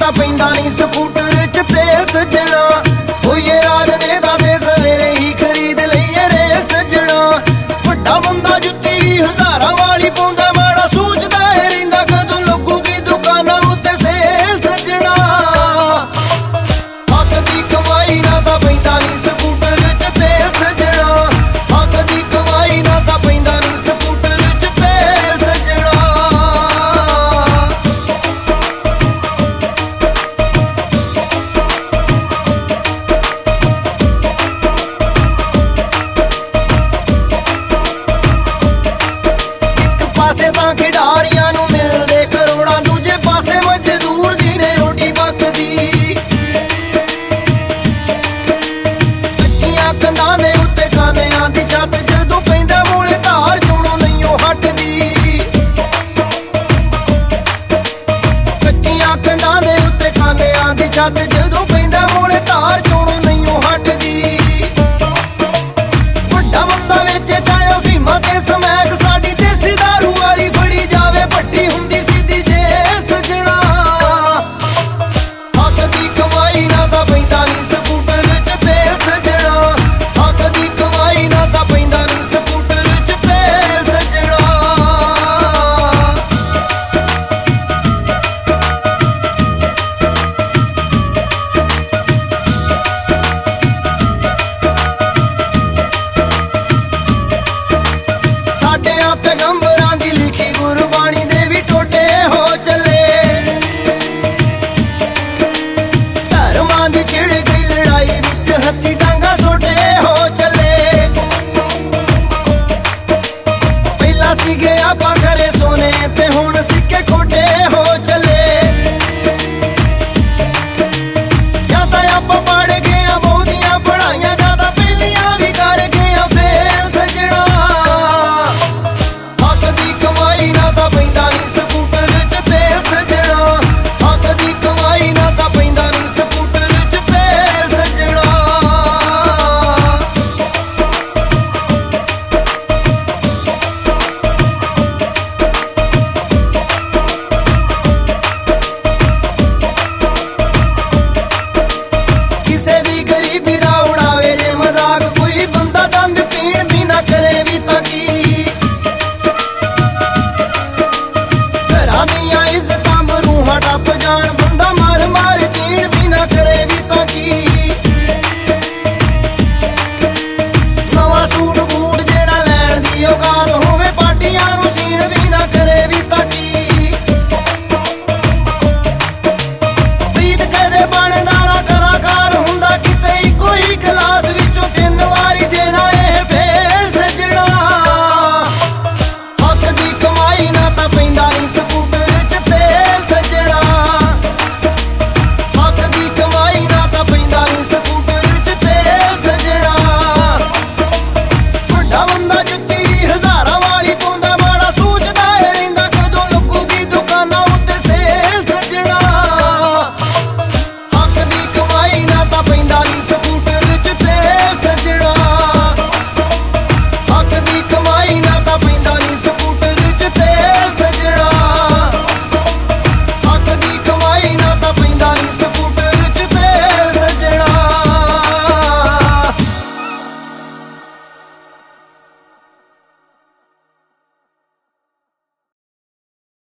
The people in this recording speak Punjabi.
ਪੈਂਦਾ ਨੀ ਸਕੂਟਰ ਚ ਤੇਲ ਸੱਜਣਾ। ਹੋਈਏ ਰਾਜ ਨੇ ਦਾਦੇ ਸਵੇਰੇ ਹੀ ਖਰੀਦ ਲਈਏ ਰੇਲ ਸੱਜਣਾ। ਵੱਡਾ ਬੰਦਾ ਜੁੱਤੀ ਵੀ ਹਜ਼ਾਰਾਂ ਵਾਲੀ ਪਾਉਂਦਾ, ਮਾੜਾ ਸੋਚਦਾ ਏ ਰਹਿੰਦਾ ਕਦੋਂ ਲੱਗੂਗੀ ਦੁਕਾਨਾਂ ਉੱਤੇ ਸੇਲ ਸੱਜਣਾ। ਹੱਕ ਦੀ ਕਮਾਈ ਨਾ ਤਾਂ ਪੈਂਦਾ ਨੀ ਸਕੂਟਰ ਚ ਤੇਲ ਸੱਜਣਾ। ਹੱਕ ਦੀ ਕਮਾਈ ਨਾ ਤਾਂ ਪੈਂਦਾ ਨੀ ਸਕੂਟਰ ਚ ਤੇਲ ਸੱਜਣਾ। ਇੱਕ ਪਾਸੇ ਤਾਂ ਖਿਡਾਰੀਆਂ ਨੂੰ ਮਿਲਦੇ ਕਰੋੜਾਂ, ਦੂਜੇ ਪਾਸੇ ਮਜ਼ਦੂਰ ਦੀ ਨੇ ਰੋਟੀ ਪੱਕਦੀ। ਕੱਚੀਆਂ ਕੰਧਾਂ ਦੇ ਉੱਤੇ ਖਾਨਿਆਂ ਦੀ ਛੱਤ, ਜਦੋਂ ਪੈਂਦਾ ਮੂਲੇ ਧਾਰ ਚੋਣੋਂ ਨਹੀਂ ਉਹ ਹਟਦੀ। ਕੱਚੀਆਂ ਕੰਧਾਂ ਦੇ ਉੱਤੇ ਖਾਨਿਆਂ ਦੀ ਛੱਤ